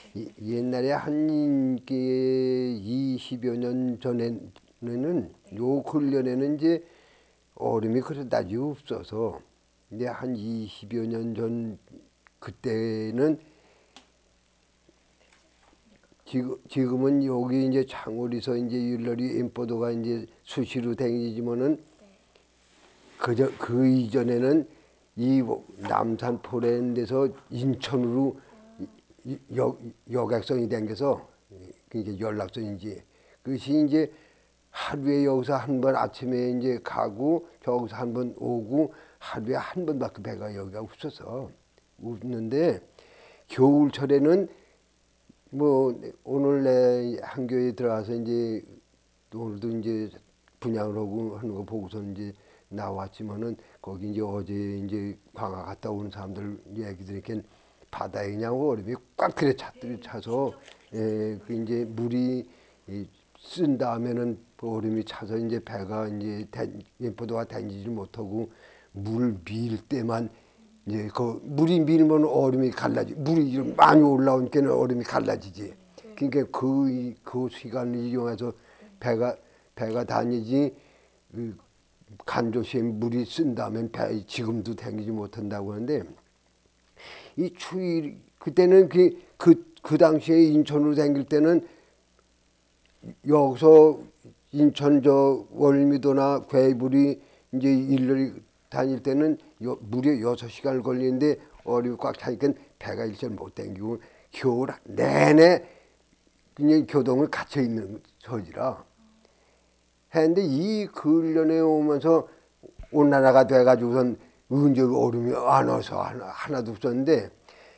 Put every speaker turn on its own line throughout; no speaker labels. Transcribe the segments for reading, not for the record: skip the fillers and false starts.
옛날에 한 20여 년 전에는 요 근련에는 이제 얼음이 그다지 없어서 이제 한 20여 년 전 그때는 지금은 여기 이제 창원에서 이제 윷놀이 엠포도가 이제 수시로 댕기지만은 그 이전에는 이 남산 포레인 데서 인천으로 여객선이 댕겨서 그게 연락선인지 그것이 이제 하루에 여기서 한 번 아침에 이제 가고 저기서 한 번 오고 하루에 한 번밖에 배가 여기가 없어서 없는데 겨울철에는 뭐 오늘 내 한교에 들어가서 이제 오늘도 이제 분양을 하고 하는 거 보고서 이제 나왔지만은 거기 이제 어제 이제 광화 갔다 오는 사람들 얘기 들으니까 바다에 그냥 얼음이 꽉 들여 차서 그 이제 물이 쓴 다음에는 그 얼음이 차서 이제 배가 이제 포도가 다니지 못하고 물 밀 때만 이제 그 물이 밀면 얼음이 갈라지 물이 많이 올라오니까 얼음이 갈라지지. 그러니까 그 시간을 이용해서 배가 다니지 그 간조시에 물이 쓴 다음엔 배 지금도 다니지 못한다고 하는데 이 추위 그때는 그 당시에 인천으로 다닐 때는 여기서 인천 저 월미도나 괴물이 이제 일렬이 다닐 때는 무려 6시간을 걸리는데 얼음이 꽉 차니까 배가 일절 못 다니고 겨울 내내 그냥 교동을 갇혀 있는 처지라 했는데 이 근련에 오면서 온난화가 돼가지고선 언제 얼음이 안 와서 하나도 없었는데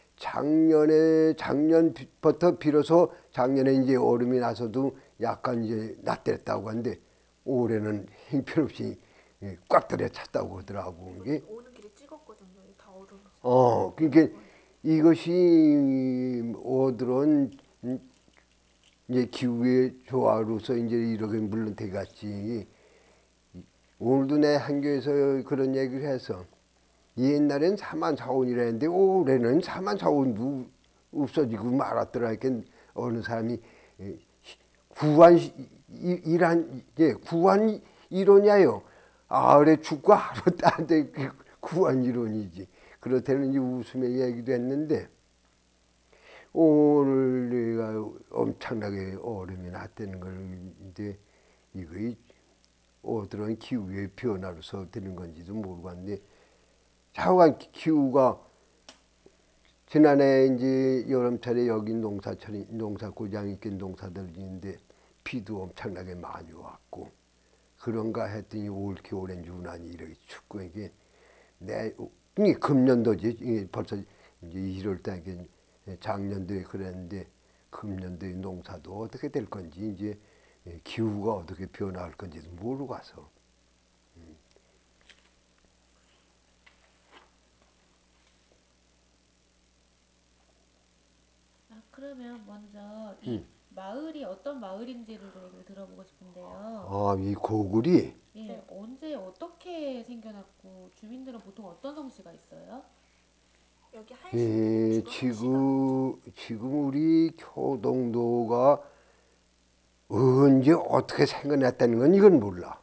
작년부터 비로소 작년에 이제 얼음이 나서도 약간 이제 낫됐다고 하는데 올해는 형편없이 꽉 들여 찼다고 하더라고. 이게
오는 길에 찍었거든요. 다 얼음이죠.
그러니까 이것이 오드론 이제 기후의 조화로서 이제 이렇게 물론 되겠지. 오늘도 내 한교에서 그런 얘기를 해서 옛날엔 4만 4원이라 했는데 올해는 4만 4원도 없어지고 말았더라. 그러니까 어느 사람이 구한 일한 구한 이론이야요. 아래 죽고 하루 따는데 구한 이론이지. 그렇다는 이제 웃음의 얘기도 했는데 오늘 내가 엄청나게 얼음이 났다는 걸 이제 이거 어떤 기후의 변화로서 되는 건지도 모르겠는데 좌우한 기후가 지난해 이제 여름철에 여기 농사고장 있긴 농사들인데 비도 엄청나게 많이 왔고 그런가 했더니 올 겨울엔 유난히 이렇게 춥고 이게 이게 금년도지 이게 벌써 이제 1월 달에 작년도에 그랬는데 금년도에 농사도 어떻게 될 건지 이제 기후가 어떻게 변화할 건지도 모르고 가서
그러면 먼저 이 마을이 어떤 마을인지를 얘기를 들어보고 싶은데요.
이 고글이
예, 언제 어떻게 생겨났고 주민들은 보통 어떤 성씨가 있어요?
여기 한신 주로 한씨가 많죠.
지금 우리 교동도가 언제 어떻게 생겨났다는 건 이건 몰라.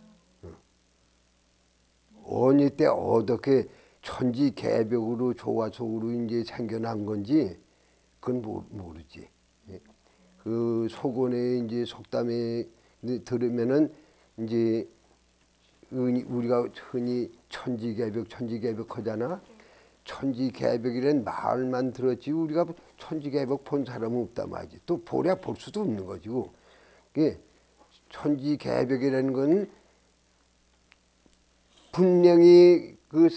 어느 때 어떻게 천지개벽으로 조화속으로 이제 생겨난 건지 그건 모르지. 그 속언에 이제 속담에 들으면은 이제 우리가 흔히 천지개벽 하잖아.
네.
천지개벽이라는 말만 들었지 우리가 천지개벽 본 사람은 없단 말이지. 또 보랴 볼 수도 없는 거지고. 그게 천지개벽이라는 건 분명히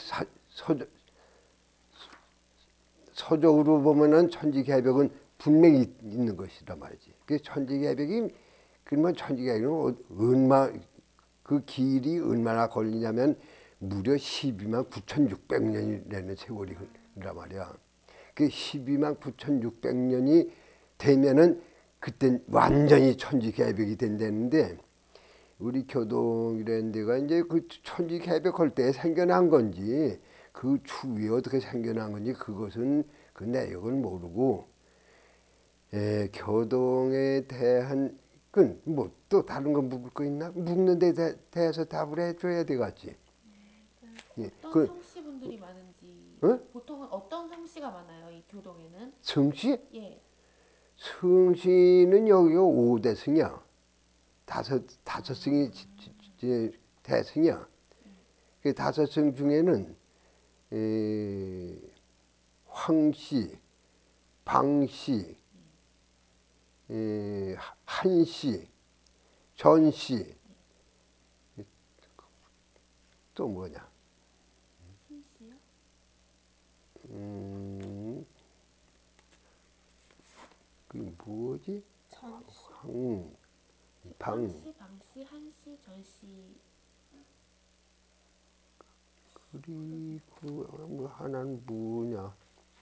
서적으로 보면은 천지개벽은 분명히 있는 것이란 말이지. 그 천지개벽이 그러면 천지개벽은 그 길이 얼마나 걸리냐면 무려 12만 9,600년이라는 세월이란 말이야. 그 12만 9,600년이 되면은 그땐 완전히 천지개벽이 된다는데 우리 교동이라는 데가 이제 그 천지개벽할 때 생겨난 건지 그 추위에 어떻게 생겨난 건지 그것은 그 내역을 모르고 교동에 대한 건 뭐 또 다른 거 묻을 거 있나? 묻는 데 대해서 답을 해줘야 되겠지. 예,
어떤 성씨 분들이 많은지
어?
보통은 어떤 성씨가 많아요 이 교동에는?
성씨?
예.
성씨는 여기가 5대승이야. 다섯 승이 대승이야. 그 다섯 승 중에는 황씨, 방씨, 한씨, 전씨, 또 뭐냐?
신씨요?
그게 뭐지?
전씨.
방,
황씨, 방씨, 한씨, 전씨.
그리고 뭐 하나는 뭐냐?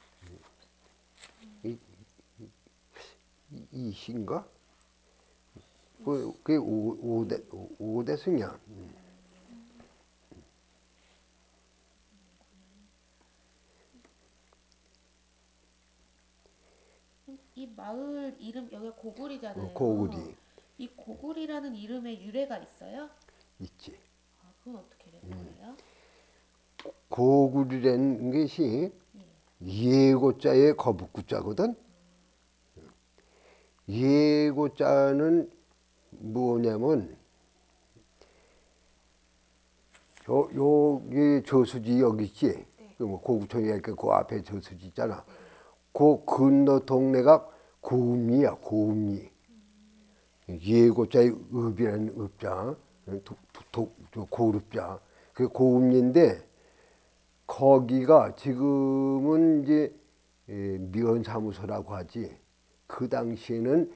이신가? 그게 오대승이야.
이 마을 이름 여기가 고굴이잖아요.
고구리
이 고굴이라는 이름의 유래가 있어요?
있지.
아, 그건 어떻게 되는 거예요?
고구리라는 것이 예고자의 거북구자거든. 예고자는 뭐냐면 여기 저수지 여기 있지.
네.
그뭐 고구청이니까 그 앞에 저수지 있잖아. 그 건너 동네가 고음리야. 고음리. 예고자의 읍이라는 읍자, 고읍자. 그 고음리인데 거기가 지금은 이제 미원사무소라고 하지. 그 당시에는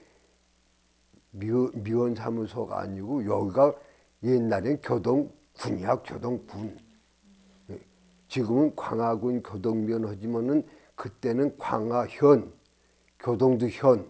미원사무소가 아니고 여기가 옛날엔 교동군이야. 교동군. 지금은 광화군 교동면 하지만은 그때는 광화현, 교동도 현.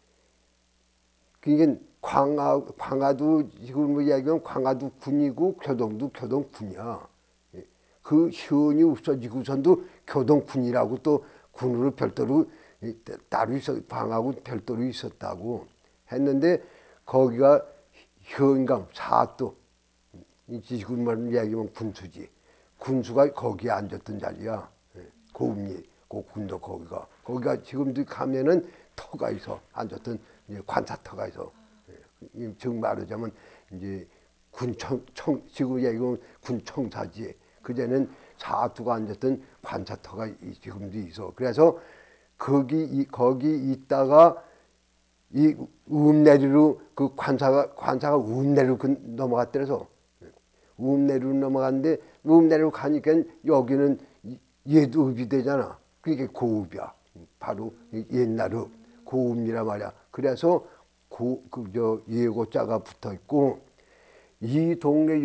그러니까 광화도 지금 뭐 이야기하면 광화도 군이고 교동도 교동군이야. 그 현이 없어지고선도 교동군이라고 또 군으로 별도로 따로 광화군 별도로 있었다고 했는데 거기가 현강 사도 지금 말하는 이야기하면 군수지. 군수가 거기에 앉았던 자리야. 고음리, 그 군도 거기가 지금도 가면은 터가 있어 앉았던 관사터가 있어. 지금 말하자면 이제 지금 얘기하면 군청사지. 그전엔 사투가 앉았던 관사터가 지금도 있어. 그래서 거기 있다가 이 읍내리로 그 관사가 읍내리로 넘어갔더래서 읍내리로 넘어갔는데 읍내리로 가니까 여기는 옛 읍이 되잖아. 그게 고읍이야. 바로 옛날 읍 고읍이란 말이야. 그래서 그저 예고자가 붙어 있고 이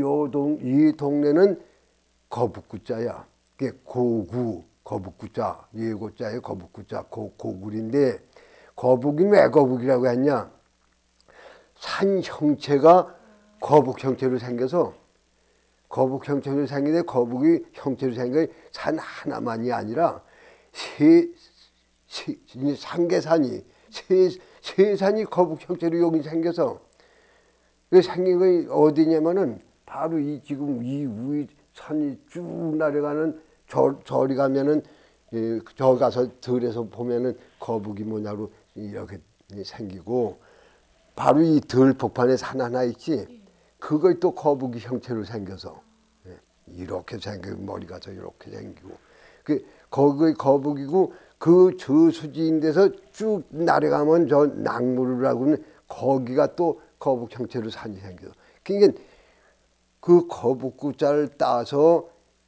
동네는 거북구자야. 그게 고구 거북구자 예고자의 거북구자 고구리인데 거북이 왜 거북이라고 했냐? 산 형체가 거북 형체로 생겨서 거북 형체로 생기는데 거북이 형체로 생긴 산 하나만이 아니라 상계산이 세 산이 거북 형체로 여기 생겨서 그 생긴 게 어디냐면은 바로 이 지금 이 위 산이 쭉 내려가는 저리 가면은 저 가서 들에서 보면은 거북이 모양으로 이렇게 생기고 바로 이 들 복판에 산 하나 있지. 그거 또 거북이 형체로 생겨서 이렇게 생기고 머리가 더 이렇게 생기고 거기 거북이고 그 저수지인 데서 쭉 내려가면 저 낙무루라고는 거기가 또 거북 형체로 산이 생겨서 그러니까 그 거북구자를 따서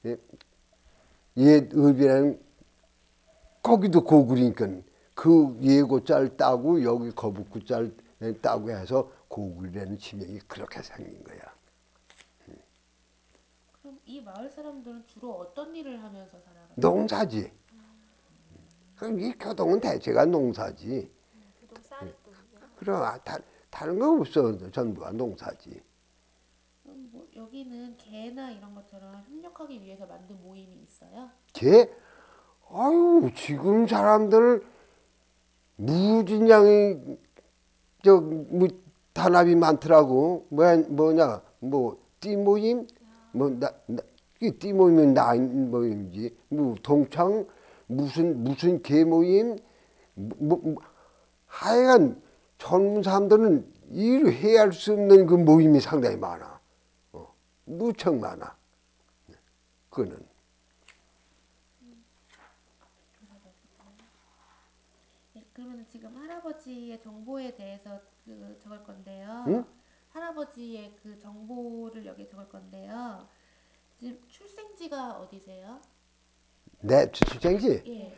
옛 읍이라는 거기도 고구리니까 그 예고자를 따고 여기 거북구자를 따고 해서 고구리라는 지명이 그렇게 생긴 거야.
그럼 이 마을 사람들은 주로 어떤 일을 하면서 살아가요?
농사지. 그럼 이 교동은 대체가 농사지.
교동 쌀뿐이요.
그럼 다른 거 없어. 전부가 농사지.
그럼 뭐 여기는 개나 이런 것처럼 협력하기 위해서 만든 모임이 있어요?
개? 아유 지금 사람들 무진장이 뭐 단합이 많더라고. 뭐냐 뭐 띠모임 이 띠모임은 나 모임이지. 뭐 동창 무슨 계모임 하여간 젊은 사람들은 이를 해할 수 없는 그 모임이 상당히 많아. 무척 많아. 그거는.
네, 그러면 지금 할아버지의 정보에 대해서 적을 건데요.
응?
할아버지의 그 정보를 여기 적을 건데요. 지금 출생지가 어디세요?
내 출생지?
예.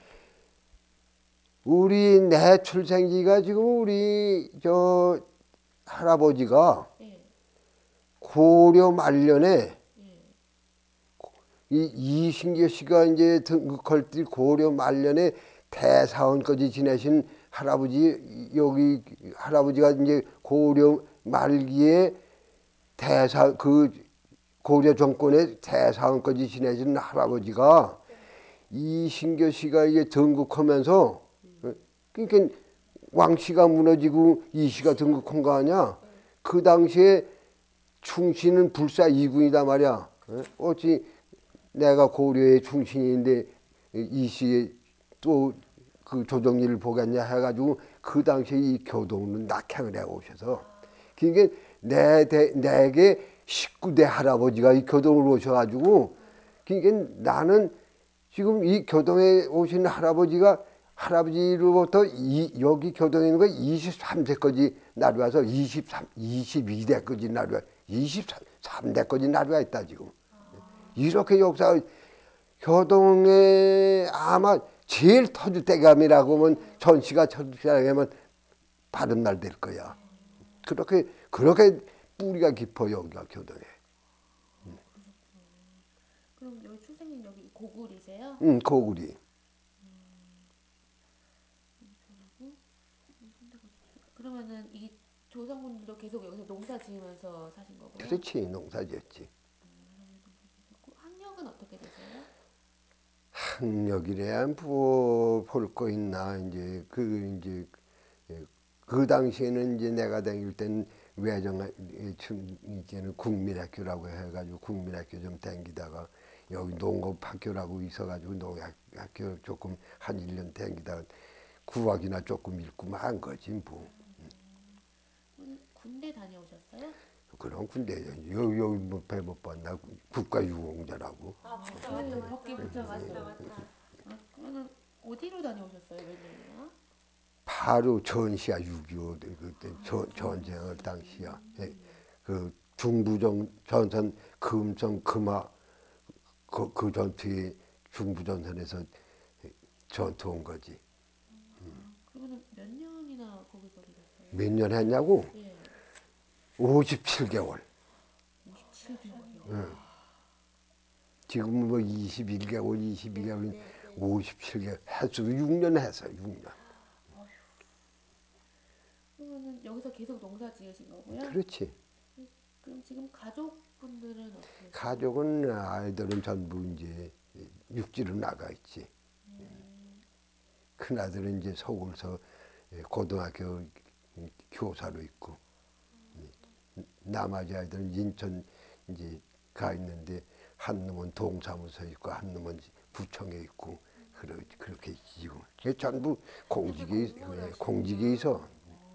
내 출생지가 지금 우리 저 할아버지가
예.
고려 말년에
예.
이 이신교 씨가 이제 등극할 때 고려 말년에 대사원까지 지내신 할아버지 여기 할아버지가 이제 고려 말기에 그 고려 정권의 대사원까지 지내신 할아버지가 이신교 씨가 이제 등극하면서 그러니까 왕씨가 무너지고 이씨가 등극한 거 아니야. 그 당시에 충신은 불사 이군이다 말이야. 어찌 내가 고려의 충신인데 이씨의 또 그 조정일을 보겠냐 해가지고 그 당시에 이 교동은 낙향을 해 오셔서 그러니까 내게 19대 할아버지가 이 교동을 오셔가지고 그러니까 나는 지금 이 교동에 오신 할아버지로부터 여기 교동에 있는 거 23세까지 나루와서 22대까지 나루와 23대까지 나루와 있다 지금. 이렇게 역사 교동에 아마 제일 터줏대감이라고 하면 전시가 터줏대감이면 바른 날 될 거야. 그렇게 뿌리가 깊어 여기가 교동에.
그럼 여기 출생인 여기 고굴이세요?
응, 고구리.
그러면은 이 조상분들도 계속 여기서 농사 지으면서 사신 거고요.
그렇지, 농사지었지.
학력은 어떻게 되세요?
학력이래야 볼거 있나 이제 그 당시에는 이제 내가 다닐 땐 이제는 국민학교라고 해가지고 국민학교 좀 다니다가 여기 농업학교라고 있어가지고 농업학교 조금 한 1년 다니다가 구학이나 조금 읽고 만 거지 뭐.
군대 다녀오셨어요?
그런 군대 여기 뭐 배 못 봤나 국가유공자라고.
아 맞다
네,
맞다
밖에
맞다
붙잡았어요.
맞다.
아, 그러면 어디로 다녀오셨어요? 몇 년이나?
바로 전시야 6.25 그때 전쟁을 당시야. 그 전선 금성 금화 그 전투에 중부전선에서 전투 온 거지.
그러면 몇 년이나 거기서 계셨어요?
몇 년 했냐고?
예.
57개월.
57개월이요.
지금은 뭐 21개월
네, 네.
57개월 횟수로 6년 했어 6년.
그러면은 여기서 계속 농사 지으신 거고요?
그렇지.
그럼 지금 가족분들은 어떻게 되세요?
가족은 아이들은 전부 이제 육지로 나가 있지. 큰 아들은 이제 서울서 고등학교 교사로 있고, 나머지 아이들은 인천 이제 가 있는데 한 놈은 동사무소에 있고 한 놈은 부청에 있고 그렇게 있지 지금. 이게 전부
공무원
공직에
하시구나.
있어.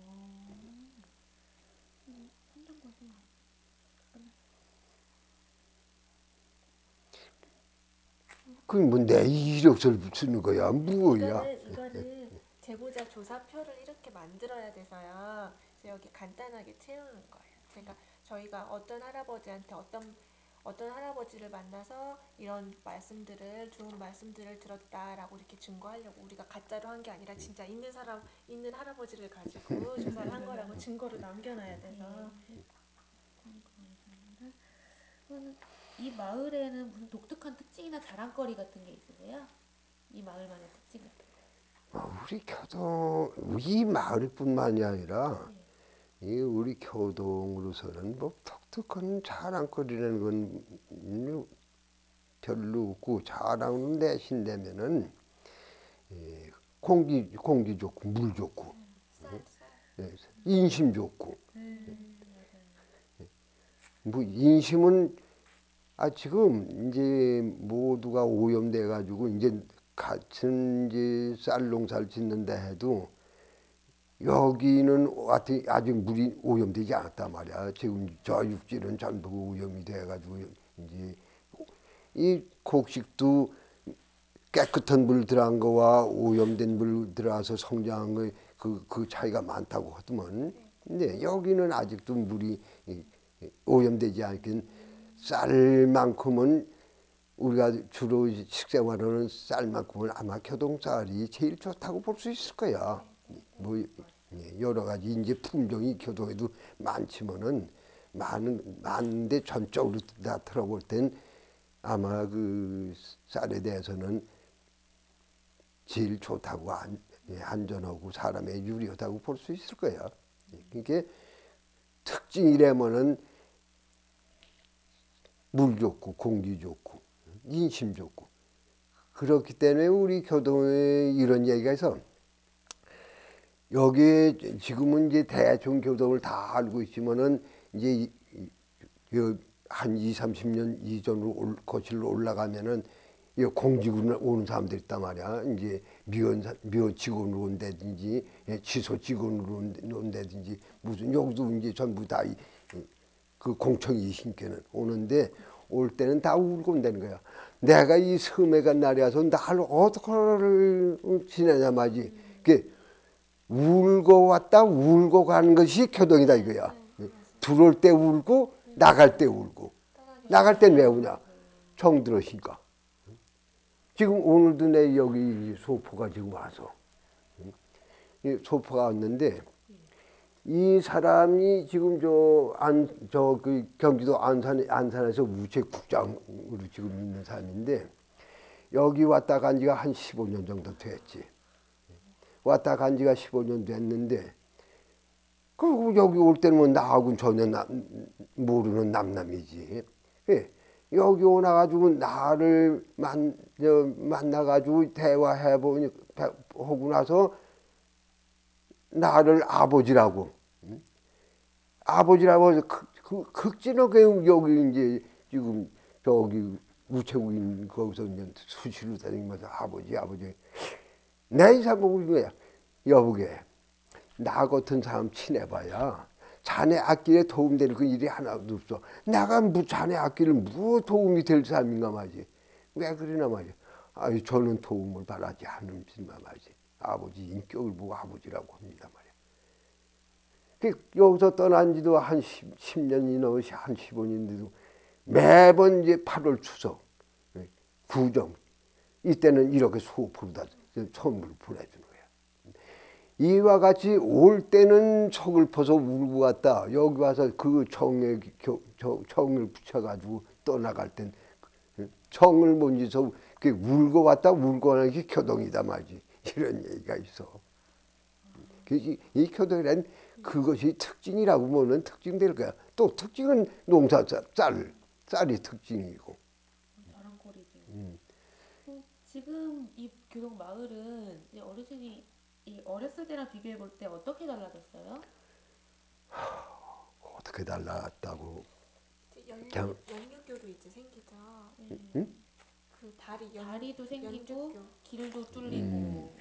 그뭐내 이력서를 쓰는 거야 뭐야?
이거는 제보자 조사표를 이렇게 만들어야 돼서요. 그래서 여기 간단하게 채우는 거예요. 저희가 어떤 할아버지한테 어떤 할아버지를 만나서 이런 말씀들을 좋은 말씀들을 들었다라고 이렇게 증거하려고 우리가 가짜로 한 게 아니라 진짜 있는 할아버지를 가지고 조사를 한 거라고 증거를 남겨놔야 돼서.
그러면 이 마을에는 무슨 독특한 특징이나 자랑거리 같은 게 있으세요? 이 마을만의 특징 같은
우리 교동 이 마을뿐만이 아니라
거.
이 우리 교동으로서는 뭐 독특한 자랑거리라는 건 별로 없고 자랑을 내신다면은 공기 좋고 물 좋고
쌀.
예, 인심 좋고
맞아요.
뭐 인심은 지금 이제 모두가 오염돼 가지고 이제 같은 이제 쌀 농사를 짓는다 해도 여기는 아직 물이 오염되지 않았단 말이야. 지금 저 육지는 전부 오염이 돼 가지고 이제 이 곡식도 깨끗한 물 들어간 거와 오염된 물 들어가서 성장한 거 그 차이가 많다고 하더만. 근데 여기는 아직도 물이 오염되지 않긴 쌀만큼은 우리가 주로 식생활하는 쌀만큼은 아마 교동쌀이 제일 좋다고 볼 수 있을 거야. 뭐 여러 가지 이제 품종이 교동에도 많지만은 많은데 전적으로 다 들어볼 땐 아마 그 쌀에 대해서는 제일 좋다고 안전하고 사람의 유리하다고 볼 수 있을 거야. 그게 특징이라면은 물 좋고 공기 좋고 인심 좋고 그렇기 때문에 우리 교동에 이런 얘기가 있어. 여기에 지금은 이제 대충 교동을 다 알고 있지만은 이제 한 2, 30년 이전으로 거칠로 올라가면은 공직으로 오는 사람들이 있단 말이야. 이제 미원 직원으로 온다든지 취소 직원으로 온다든지 무슨 여기도 이제 전부 다 그 공청이 신께는 오는데 올 때는 다 울고 온다는 거야. 내가 이 섬에 간 날이 와서 나를 어떻게 지내냐 말이지. 그 울고 왔다 울고 가는 것이 교동이다 이거야. 들어올 때 울고 나갈 때 울고. 나갈 땐 왜 우냐? 정 들으시니까. 지금 오늘도 내 여기 소포가 지금 와서 이 소포가 왔는데 이 사람이 지금 그 경기도 안산에서 우체국장으로 지금 있는 사람인데 여기 왔다 간 지가 한 15년 정도 됐지. 왔다 간 지가 15년 됐는데 그리고 여기 올 때는 뭐 나하고는 전혀 모르는 남남이지. 예. 여기 오나가지고 나를 만나가지고 하고 나서 나를 아버지라고 해서 극진하게 여기 이제 지금 저기 우체국인 거기서 이제 수시로 다니면서 아버지 내 인사 보고 있는 거야. 여보게 나 같은 사람 친해봐야 자네 앞길에 도움될 그 일이 하나도 없어. 내가 자네 앞길을 뭐 도움이 될 사람인가 말이지. 왜 그러나 말이야. 저는 도움을 바라지 않는 말이지. 아버지 인격을 보고 아버지라고 합니다 말이야. 여기서 떠난 지도 한 10년이 넘어서 한 15년인데도 매번 이제 8월 추석, 구정 이때는 이렇게 소포로다 선물을 보내주는 거야. 이와 같이 올 때는 서글퍼서 울고 갔다. 여기 와서 그 정을 붙여가지고 떠나갈 땐 정을 못 잊어서 울고 왔다 울고 가는 게 교동이다 말이지. 이런 얘기가 있어. 이 교동이란 그것이 특징이라고 보면 특징될 거야. 또 특징은 쌀이 특징이고.
자랑거리지. 지금 이 교동 마을은 이제 어르신이 이 어렸을 때랑 비교해 볼 때 어떻게 달라졌어요?
어떻게 달랐다고.
연육교도 이제 생기죠.
응?
그
다리도 생기고
연육교.
길도 뚫리고.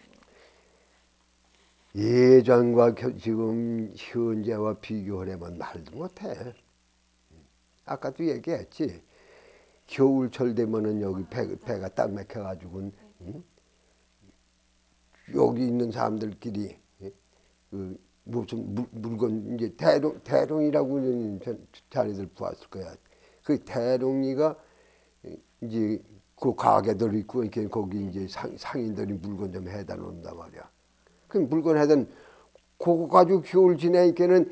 예전과 지금 현재와 비교하려면 말도 못해. 아까도 얘기했지. 겨울철 되면은 여기 배가 딱 막혀가지고 여기 있는 사람들끼리 그 무슨 물건 이제 대롱이라고 자네들 보았을 거야. 그 대롱이가 이제 그 가게들 있고 이렇게 거기 이제 상인들이 물건 좀 해다 놓는단 말이야. 그 물건 해다 그거 가지고 겨울 지내니까는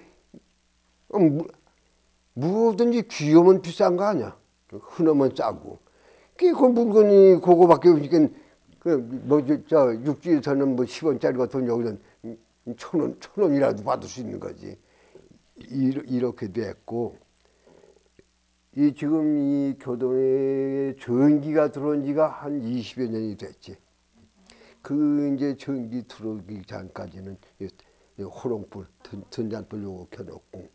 뭐든지 귀여우면 비싼 거 아니야. 흔하면 싸고. 그 물건이 그거밖에 없으니까 그뭐저 육지에서는 뭐 10원짜리 같은 여기는 1,000원이라도 받을 수 있는 거지. 이렇게 됐고 이 지금 이 교동에 전기가 들어온 지가 한 20여 년이 됐지. 그 이제 전기 들어오기 전까지는 이 호롱불, 등잔불 요거 켜놓고.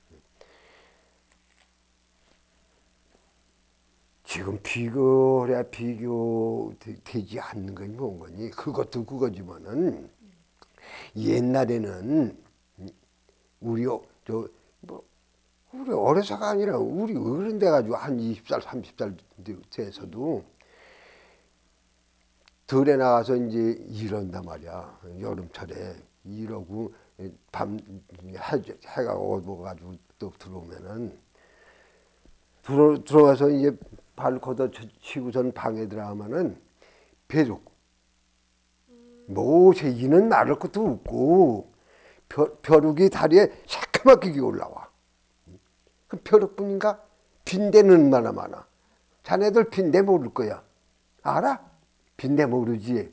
지금 비교되지 않는 건 뭔 거니? 그것도 그거지만은 옛날에는 우리 뭐 우리 어려서가 아니라 우리 어른 돼가지고 한 20살, 30살 돼서도 들에 나가서 이제 일한단 말이야. 여름철에 일하고 밤 해가 어두워가지고 또 들어오면은 들어와서 이제 발 걷어 치고선 방에 들어가면은 배죽 뭐새 이는 나를 것도 없고 벼룩이 다리에 새까맣게 올라와. 그 벼룩뿐인가? 빈대는 얼마나 많아. 자네들 빈대 모를 거야. 알아? 빈대 모르지.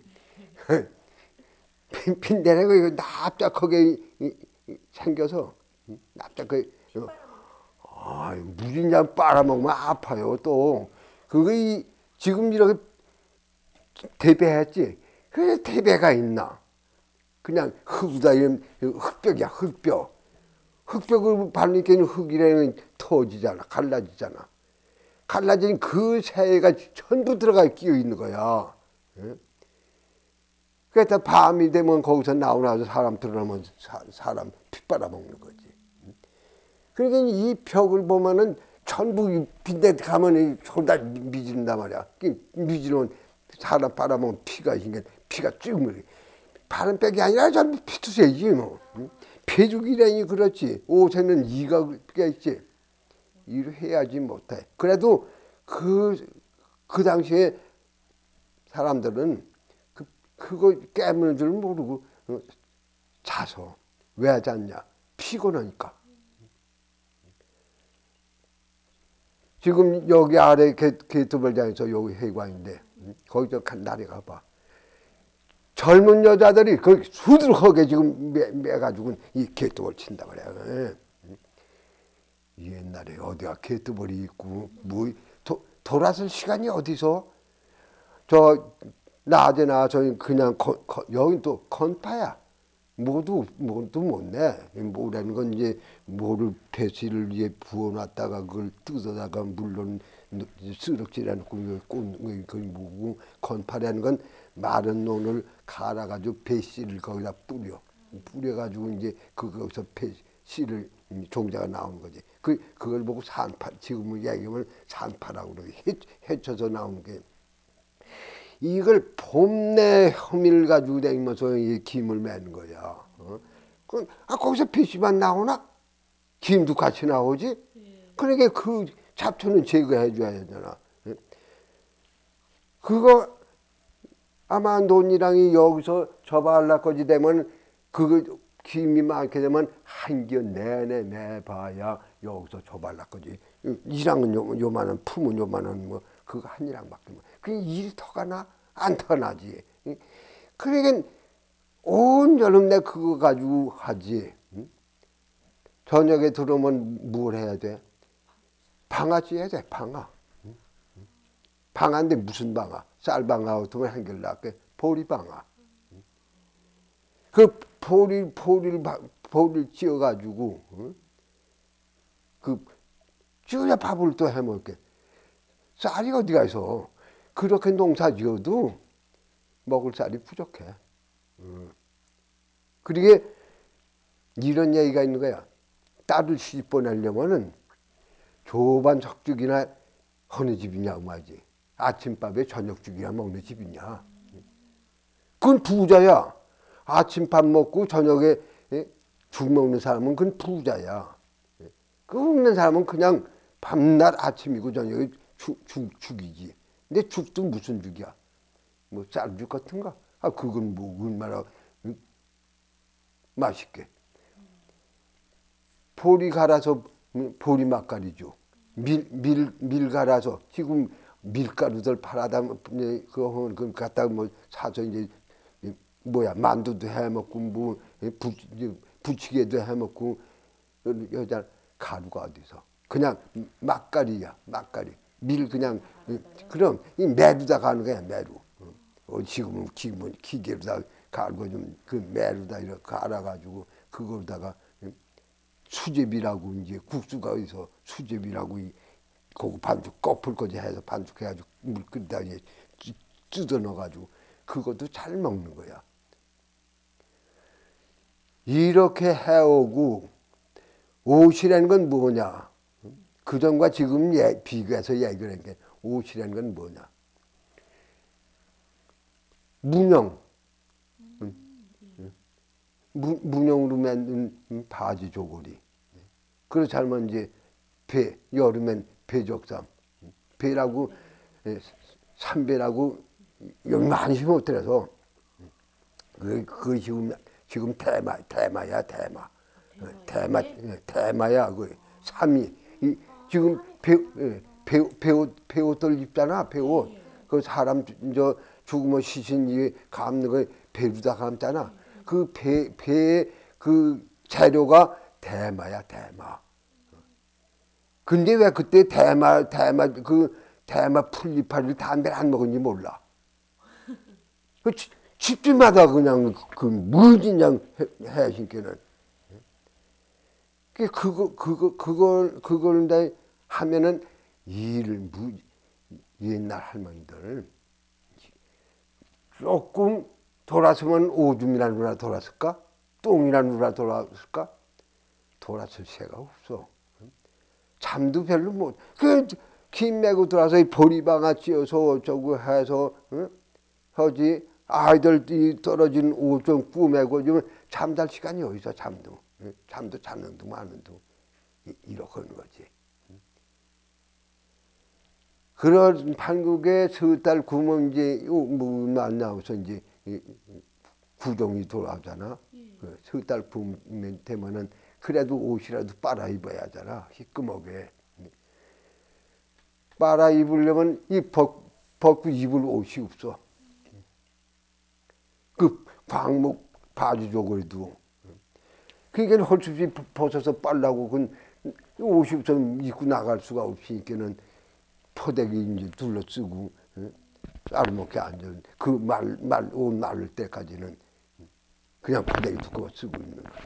빈대라고 이거 납작하게 생겨서 납작하게 무진장 빨아먹으면 아파요. 또 그거 지금 이렇게 대배했지. 그 대배가 있나? 그냥 흙이다. 흙벽이야. 흙벽. 흙벽을 바르니까 흙이라는 터지잖아. 갈라지잖아. 갈라진 그 새가 전부 들어가 끼어 있는 거야. 그래서 밤이 되면 거기서 나오나서 사람 들어오면 사람 피 빨아먹는 거지. 그러니까 이 벽을 보면은 전부 빈대 가면 소다 미진단 말이야. 미지는 사람 빨아먹으면 피가 쭉 물려. 바른 벽이 아니라 전부 피투세지 뭐. 폐죽이라니 그렇지. 옷에는 이가 있지. 일을 해야지 못해. 그래도 그 당시에 사람들은 그거 깨무는 줄 모르고 자서. 왜 잤냐? 피곤하니까. 지금 여기 아래 개토벌장에서 여기 해관인데 거기서 간단히 가봐. 젊은 여자들이 거기 수두룩하게 지금 매가지고 이 개토벌 친다 말이야. 옛날에 어디가 개토벌이 있고 뭐 돌아설 시간이 어디서 저 낮에 나와서 그냥 여긴 또 건파야. 모두 못 내. 뭐라는 건 이제 뭐를 배씨를 이제 부어놨다가 그걸 뜯어다가 물론 쓰럭질해놓고 꽂는 그 뭐고 건파라는 건 마른 논을 갈아가지고 배씨를 거기다 뿌려가지고 이제 거기서 배씨를 종자가 나오는 거지. 그걸 보고 산파 지금은 얘기하면 산파라고 그러지. 헤쳐서 나오는 게. 이걸 봄내 혐일 가지고 다니면서 이 김을 매는 거야. 거기서 빛이만 나오나? 김도 같이 나오지? 그러니까 그 잡초는 제거해 줘야 되잖아. 그거 아마 논이랑이 여기서 접어알라까지 되면 그거 김이 많게 되면 한겨 내내 매봐야 여기서 접어알라까지. 이랑은 요만한 품은 요만한 뭐 그거 한 이랑밖에 뭐. 그 일이 터가 나? 안 터나지. 그러니까 온 여름 내 그거 가지고 하지. 저녁에 들어오면 뭘 해야 돼? 방아 찌야 돼. 방아. 방아인데 무슨 방아? 쌀방아하고 두면 한결 낫게 보리방아. 그 보리를 찌어가지고 그 찌어야 밥을 또 해먹게. 쌀이 어디가 있어? 그렇게 농사 지어도 먹을 쌀이 부족해. 그러게 이런 얘기가 있는 거야. 딸을 시집 보내려면은 조반 석죽이나 어느 집이냐고 말이지. 아침밥에 저녁죽이나 먹는 집이냐. 그건 부자야. 아침밥 먹고 저녁에 죽 먹는 사람은 그건 부자야. 그 먹는 사람은 그냥 밤낮 아침이고 저녁에 죽이지. 근데 죽도 무슨 죽이야? 뭐 쌀죽 같은가? 그건 뭐 얼마나 맛있게. 보리 갈아서 보리 맛가리죠. 밀 갈아서 지금 밀가루들 팔아다 그거 갖다가 뭐 사서 이제 뭐야 만두도 해 먹고 뭐 부치개도 해 먹고 여자 가루가 어디서 그냥 맛가리야 맛가리 밀 그냥 그럼 이 매루다 가는 거야 매루 지금은 기계로 다 갈고 좀 그 매로다 이렇게 갈아가지고 그거로다가 수제비라고 이제 국수가 어디서 수제비라고 그거 반죽 꺼풀까지 해서 반죽해가지고 물 끓이다 이제 뜯어 넣어가지고 그것도 잘 먹는 거야. 이렇게 해오고 옷이라는 건 뭐냐? 그전과 지금 비교해서 얘기를 한 게 옷이라는 건 뭐냐? 문형, 문형으로 만든 바지 조거리. 그렇지 않으면 이제 배, 여름엔 배적삼, 배라고 삼배라고 여기 많이 심었더라서 그 지금 대마야 대마. 대마야 그 삼이 지금 배옷들 입잖아 배옷 그 사람 저 죽으면 시신 이 감는 거 배로다 감잖아 그 배의 그 재료가 대마야 대마. 근데 왜 그때 대마 풀잎파리를 담배를 안 먹은지 몰라. 그 집집마다 그냥 그 무진장 해 신기는. 그걸 다 하면은 옛날 할머니들 조금 돌아서면 오줌이라는 누나 돌았을까? 똥이라는 누나 돌았을까? 돌았을 새가 없어. 잠도 별로 못. 김 메고 들어와서 보리방아 찧어서 어쩌고 해서 하지. 아이들 떨어진 옷 좀 꾸매고 좀 잠잘 시간이 어디서 잠도 자는 둥 마는 둥 이렇게 하는 거지. 그런 한국에 서달 구멍 이제 뭐만 나와서 이제 구정이 돌아오잖아. 서달 구멍 되면은 그래도 옷이라도 빨아 입어야 하잖아. 희끄하게 빨아 입으려면 벗고 입을 옷이 없어. 그 광목 바지 조거리도 그러니까 헐수 없이 벗어서 빨라고 그건 옷이 없어 입고 나갈 수가 없으니까는 포대기 이제 둘러쓰고 아르먹게 앉아 옷 마를 때까지는 그냥 포대기 두꺼워 쓰고 있는 거야.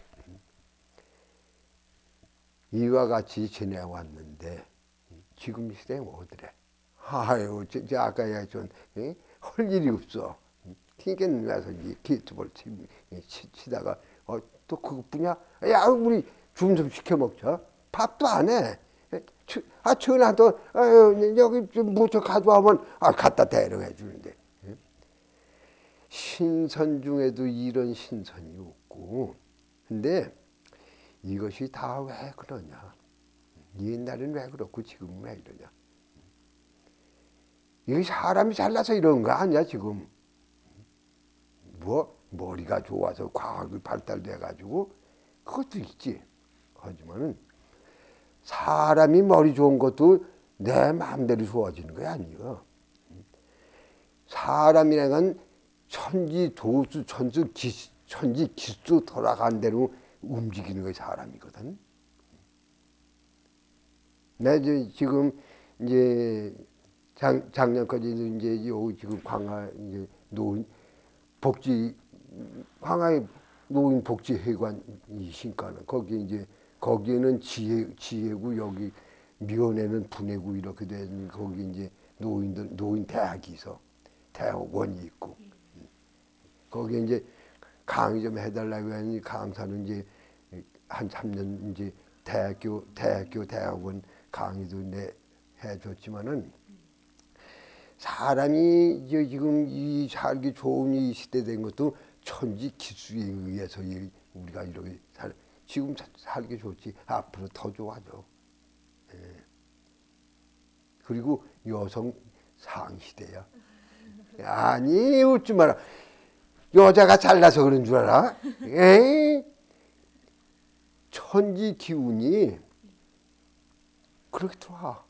이와 같이 지내왔는데 지금 시대에 어디래? 아유, 아까 얘기했지만 할 일이 없어. 그러니까 와서 이제 기트볼 치다가 또 그것뿐이야? 야 우리 좀 시켜 먹자. 밥도 안 해. 전화도 여기 좀 무쳐 가져와면 갖다 대령해 주는데 신선 중에도 이런 신선이 없고 근데 이것이 다 왜 그러냐? 옛날엔 왜 그렇고 지금은 왜 이러냐? 이게 사람이 잘나서 이런 거 아니야 지금? 뭐 머리가 좋아서 과학이 발달돼 가지고 그것도 있지. 하지만은 사람이 머리 좋은 것도 내 마음대로 좋아지는 거 아니야. 사람이라는 건 천지 도수 천지 기수 돌아간 대로 움직이는 게 사람이거든. 내 지금 이제 작년까지도 이제 지금 광화 이제 노인 복지 광화의 노인 복지회관이신가는 거기 이제 거기에는 지혜구 여기 미원에는 분해구 이렇게 된 거기 이제 노인 대학이 있어 대학원이 있고 거기 이제 강의 좀 해달라고 하니 강사는 이제 한 3년 이제 대학원 강의도 해줬지만은 사람이 지금 이 살기 좋은 이 시대 된 것도 천지 기수에 의해서 우리가 이렇게 지금 살기 좋지 앞으로 더 좋아져. 그리고 여성 상시대야. 아니 웃지 마라. 여자가 잘나서 그런 줄 알아? 에이? 천지 기운이 그렇게 들어와.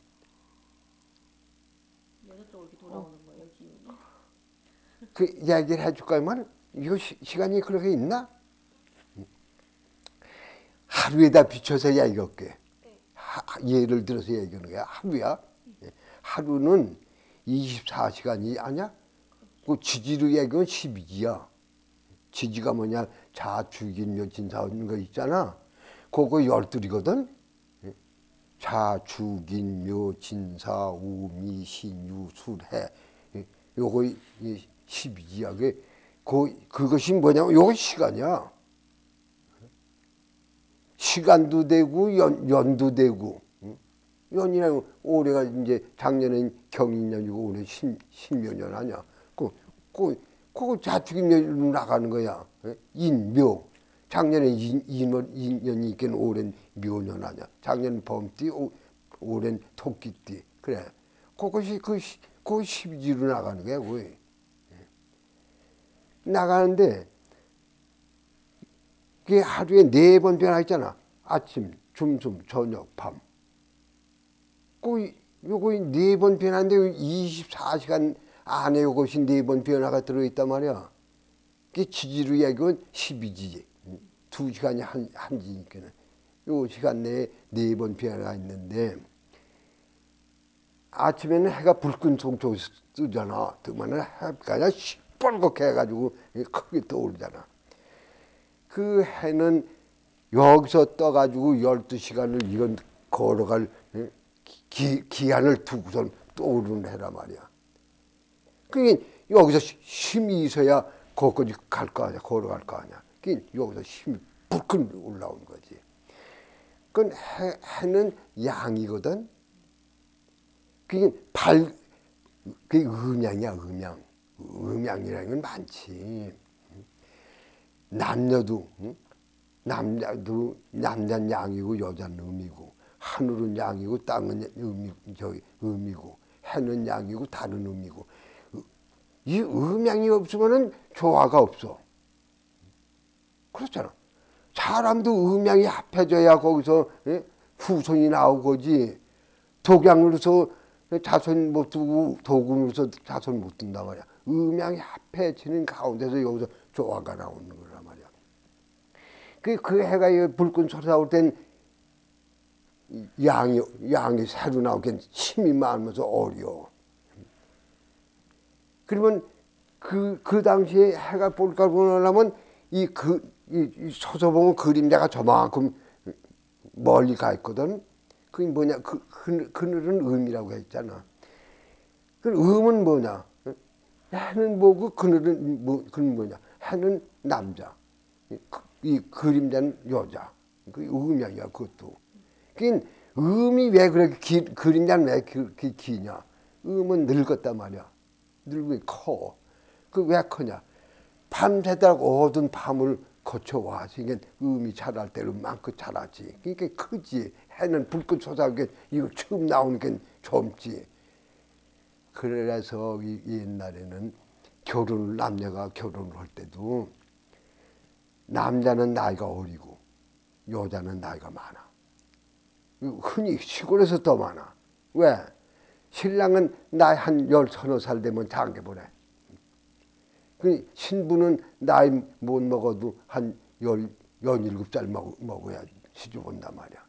여자 쪽으로 이렇게 돌아오는 거예요, 기운이?
그 얘기를 해줄까요? 이거 시간이 그렇게 있나? 하루에다 비춰서 얘기할게. 예를 들어서 얘기하는 거야. 하루야. 하루는 24시간이 아니야? 그 지지로 얘기하면 12지야. 지지가 뭐냐, 자축인묘 진사 있는 거 있잖아. 그거 12이거든. 자축인묘 진사 우미 신유 술해 요거 12지야. 그것이 뭐냐면 요거 시간이야. 시간도 되고 연도 되고. 연이랑 올해가 이제 작년엔 경인년이고 올해 신묘년 아니야. 그거 자축인묘로 나가는 거야. 인묘. 작년에 인년이 있긴 올해는 묘년 아니야. 작년은 범띠, 올해는 토끼띠. 그래. 그것이 그 12지로 나가는 거야. 거의. 나가는데 그게 하루에 4번 변화있잖아. 아침, 점심, 저녁, 밤. 요거 4번 변화인데 24시간 안에 요것이 4번 변화가 들어있단 말이야. 그게 지지로 얘기하면 12지. 2시간이 한 지니까는. 요 시간 내에 4번 변화가 있는데, 아침에는 해가 불끈 송초 뜨잖아. 그러면 해가 그냥 시뻘겋게 해가지고 크게 떠오르잖아. 그 해는 여기서 떠가지고 12시간을 이건 걸어갈 기한을 두고선 떠오르는 해란 말이야. 그게 여기서 힘이 있어야 거기까지 갈 거 아니야. 걸어갈 거 아니야. 그게 여기서 힘이 불끈 올라온 거지. 그건 해는 양이거든. 그게 그게 음양이야, 음양. 음양이라는 건 많지. 남녀도, 남자는 양이고 여자는 음이고, 하늘은 양이고 땅은 음이고, 해는 양이고 다른 음이고. 이 음양이 없으면은 조화가 없어. 그렇잖아. 사람도 음양이 합해져야 거기서 후손이 나오고지. 독양으로서 자손 못 두고 도금으로서 자손 못 둔단 말이야. 음양이 합해지는 가운데서 여기서 조화가 나오는 거란 말이야. 그 해가 불끈 솟아올 땐 양이 새로 나오긴 힘이 많으면서 어려워. 그러면 그 당시에 해가 볼까 보려면 이 서서보면 그림자가 저만큼 멀리 가 있거든. 그게 뭐냐, 그늘은 음이라고 했잖아. 그 음은 뭐냐? 해는 뭐고 그늘은 뭐냐? 해는 남자, 이 그림자는 여자. 그 음이야, 그것도. 그게 음이 왜 그렇게 그림자는 왜 그렇게 기냐? 음은 늙었단 말이야. 늙으면 커. 그 왜 크냐? 밤새도록 어두운 밤을 거쳐와. 그러니까 음이 자랄 때로 많고 자라지. 그러니까 크지. 해는 불끈 솟아오게 이거 처음 나오니까 젊지. 그래서 옛날에는 남녀가 결혼을 할 때도 남자는 나이가 어리고 여자는 나이가 많아. 흔히 시골에서 더 많아. 왜? 신랑은 나이 한 10-11살 되면 장가 보내. 그 신부는 나이 못 먹어도 한 17살 먹어야 시집 온단 말이야.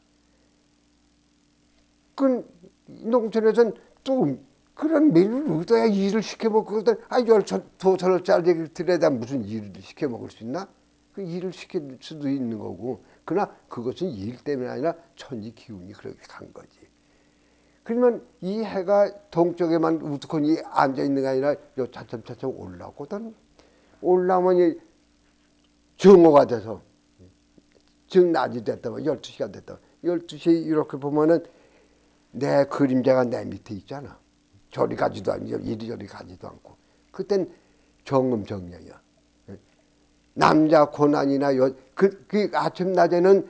그 농촌에서는 또 그런 매를 얻어야 일을 시켜먹거든. 12살짜리 들여다 무슨 일을 시켜먹을 수 있나? 그 일을 시킬 수도 있는 거고. 그러나 그것은 일 때문에 아니라 천지 기운이 그렇게 간 거지. 그러면 이 해가 동쪽에만 우두커니 앉아있는 게 아니라 요 차츰차츰 올라오거든. 올라오면 정오가 돼서 즉 낮이 됐다면 12시가 됐다. 12시에 이렇게 보면은 내 그림자가 내 밑에 있잖아. 저리 가지도 않고 이리저리 가지도 않고. 그땐 정음정령이야. 남자 고난이나 그 아침 낮에는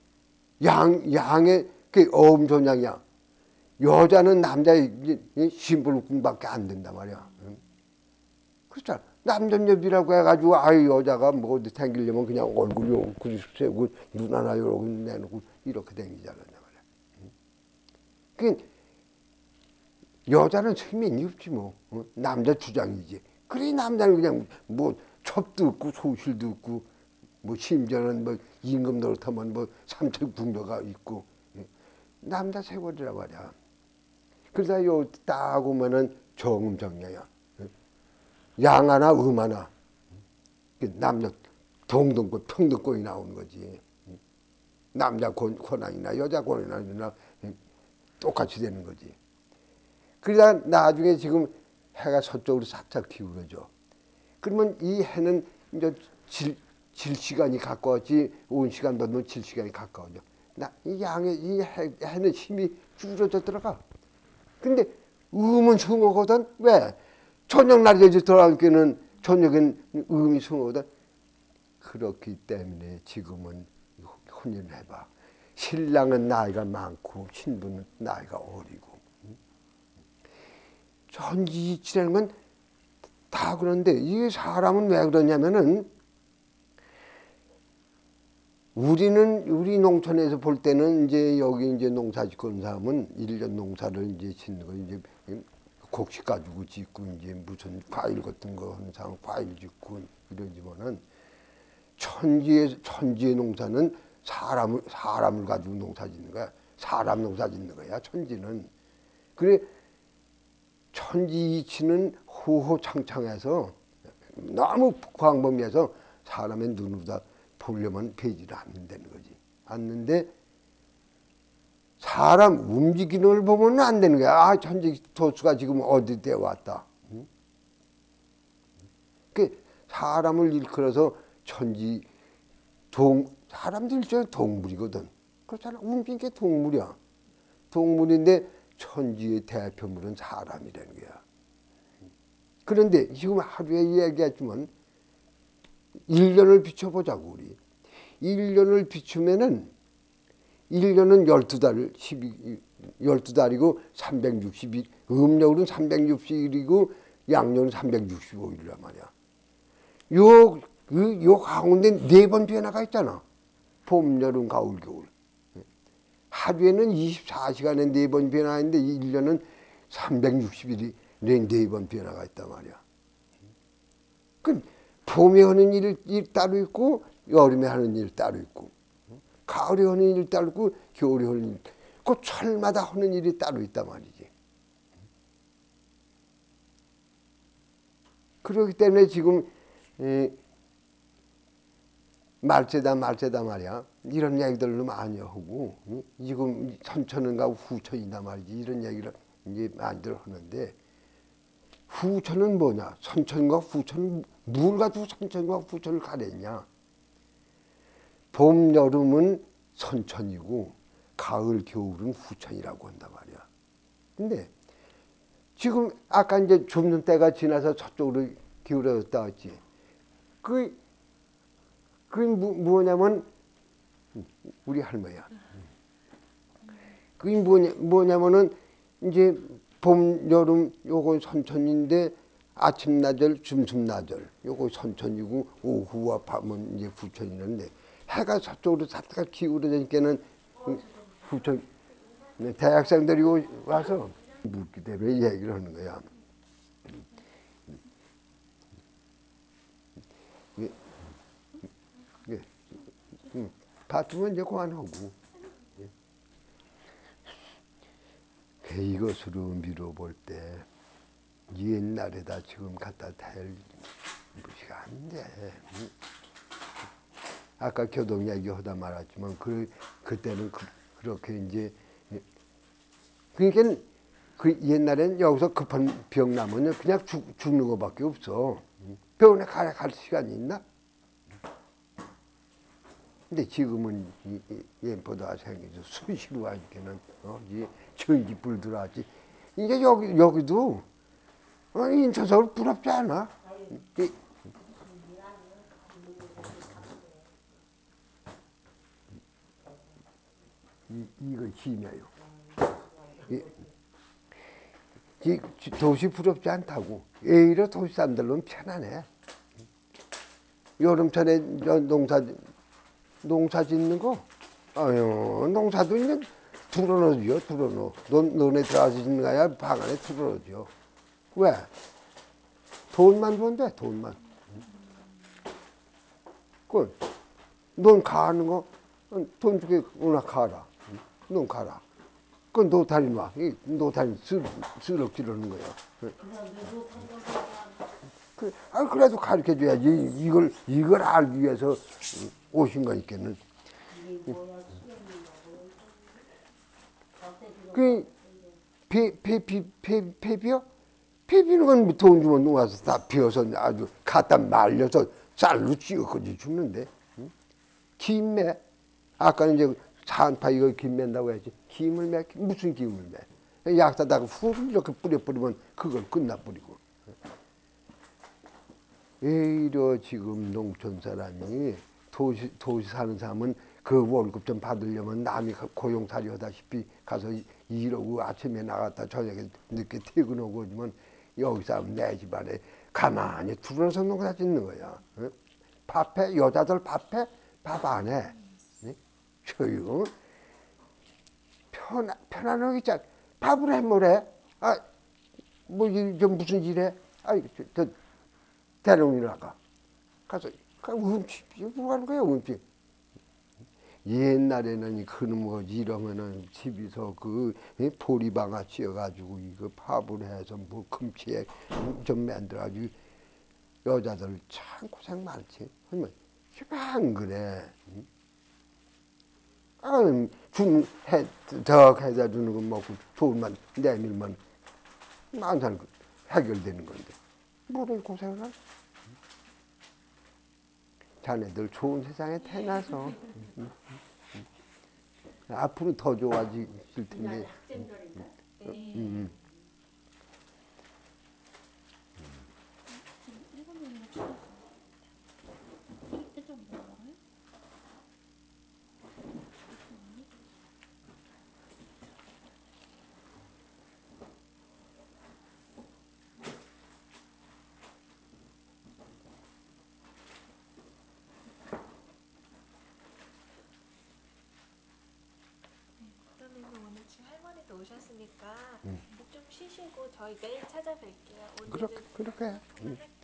양의 그 어음존양이야. 여자는 남자의 심부름꾼밖에 안 된단 말이야. 그렇잖아. 남존여비라고 해가지고 여자가 뭐 어디 댕기려면 그냥 얼굴 요렇게 세고 눈 하나 요렇게 내놓고 이렇게 댕기잖아 말이야. 그 여자는 생명이 없지 뭐. 남자 주장이지. 그래 남자는 그냥 뭐 첩도 없고 소실도 없고 뭐 심지어는 뭐 임금 노릇하면 뭐 삼척 궁녀가 있고 남자 세월이란 말이야. 그래서 요 딱 오면은 정음정녀야. 양 하나 음 하나 남녀 동등권 평등권이 나오는 거지. 남자 권한이나 여자 권한이나 똑같이 되는 거지. 그러다 나중에 지금 해가 서쪽으로 살짝 기울어져. 그러면 이 해는 이제 질 시간이 가까워지 온 시간보다는 질 시간이 가까워져. 이 양의 이 해는 힘이 줄어져 들어가. 근데 음은 승호거든. 왜? 저녁 날에 들어가기는 저녁엔 음이 승호거든. 그렇기 때문에 지금은 혼인을 해봐. 신랑은 나이가 많고 신부는 나이가 어리고. 천지지라는 건 다 그런데 이 사람은 왜 그러냐면은 우리 농촌에서 볼 때는 이제 여기 이제 농사 짓는 사람은 1년 농사를 이제 짓는 거 이제 곡식 가지고 짓고 이제 무슨 과일 같은 거 하는 사람 과일 짓고 이러지만은 천지의 농사는 사람을 가지고 농사 짓는 거야. 사람 농사 짓는 거야. 천지는. 그래 천지이치는 호호창창해서 너무 광범위해서 사람의 눈으로 다 보려면 되지를 않는다는 거지. 않는데 사람 움직이는 걸 보면 안 되는 거야. 아, 천지 도수가 지금 어디 때 왔다. 응? 그 사람을 일컬어서 사람들 일종의 동물이거든. 그렇잖아. 움직이는 게 동물이야. 동물인데 천지의 대표물은 사람이라는 거야. 그런데 지금 하루에 이야기했지만 1년을 비춰보자고 우리. 1년을 비추면은 1년은 12달, 12달이고 360일, 음력으로는 360일이고 양력은 365일이란 말이야. 요 가운데 4번 변화가 있잖아. 봄, 여름, 가을, 겨울. 하루에는 24시간에 4번 변화인데 1년은 360일이 4번 변화가 있단 말이야. 그 봄에 하는 일 따로 있고 여름에 하는 일 따로 있고 가을에 하는 일 따로 있고 겨울에 하는 일, 그 철마다 하는 일이 따로 있단 말이지. 그렇기 때문에 지금 말세다 말이야. 이런 얘기들로 많이 하고 지금 선천인가 후천이다 말이지. 이런 얘기를 이제 많이들 하는데 후천은 뭐냐? 선천과 후천은 뭘 가지고 선천과 후천을 가렸냐? 봄, 여름은 선천이고 가을, 겨울은 후천이라고 한단 말이야. 근데 지금 아까 이제 줍는 때가 지나서 저쪽으로 기울어졌다 했지. 그게 뭐냐면 우리 할머니야. 그게 뭐냐면은 이제 봄, 여름 요거 선천인데 아침 나절, 중순 나절 요거 선천이고 오후와 밤은 이제 후천이는데 해가 저쪽으로 살짝 기울어지니까는 후천. 대학생들이 와서 묻기 때문에 얘기를 하는 거야. 다투면 이제 그만하고. 이것으로 미뤄볼 때 옛날에다 지금 갖다 댈 무시가 안 돼. 아까 교동 얘기하다 말았지만 그때는 그렇게 이제 그러니까 그 옛날엔 여기서 급한 병 나면 그냥 죽는 것밖에 없어. 병원에 갈 시간이 있나? 근데 지금은 얘보다 생겨서 수시로 하니까는 이 전기불 들어왔지. 이제 여기도 인천서울 부럽지 않아? 이거 심해요. 도시 부럽지 않다고. 오히려 도시 사람들은 편안해. 여름철에 농사 짓는 거, 아유, 농사도 이제 들어놓죠, 들어놓. 너네 들어가서 짓는 거야, 방 안에 들어놓죠. 왜? 돈만 주면 돼, 돈만. 넌 가는 거, 돈 주게 오나 가라. 넌 가라. 그건 노타리 놔. 노타리 쓰럭 지르는 거야. 그래도 가르쳐 줘야지. 이걸 알기 위해서 오신 거니까는. 그 폐비요? 폐비는 건 돈 주면 와서 다 비워서 아주 갖다 말려서 쌀로 찌어거지 죽는데. 김매. 아까는 이제 산파 이거 김 맨다고 했지. 김을 매? 무슨 김을 매? 약사다가 후 이렇게 뿌리면 그걸 끝나버리고. 에이러 지금 농촌 사람이 도시 사는 사람은 그 월급 좀 받으려면 남이 고용살이 하다시피 가서 일하고 아침에 나갔다 저녁에 늦게 퇴근하고 오지만 여기 사람 내 집안에 가만히 들어서 농사 짓는 거야. 어? 밥해? 여자들 밥해? 밥 안 해. 네? 조용. 편안하게 짜. 밥을 해 뭐래? 아, 뭐, 좀 무슨 일해? 아, 저 대령이나 나가. 가서, 음식, 뭐 하는 거야, 음식. 옛날에는 그놈 거 이러면은 집에서 보리방아 씌어가지고 이거 밥을 해서 뭐 금치에 좀 만들어가지고 여자들 참 고생 많지. 그러면 안 그래. 아, 더 해다 주는 거 먹고 좋은만 내밀면 만살 해결되는 건데. 뭐를 고생을 하? 자네들 좋은 세상에 태어나서 앞으로 더 좋아질 텐데.
네.
지금 1분이면 끝났어요. 1.5분 남아요?
그러면 오늘 지금 할머니도 오셨으니까 좀 쉬시고 저희 내일 찾아뵐게요.
그렇게
오늘은
그렇게.
그만할게요.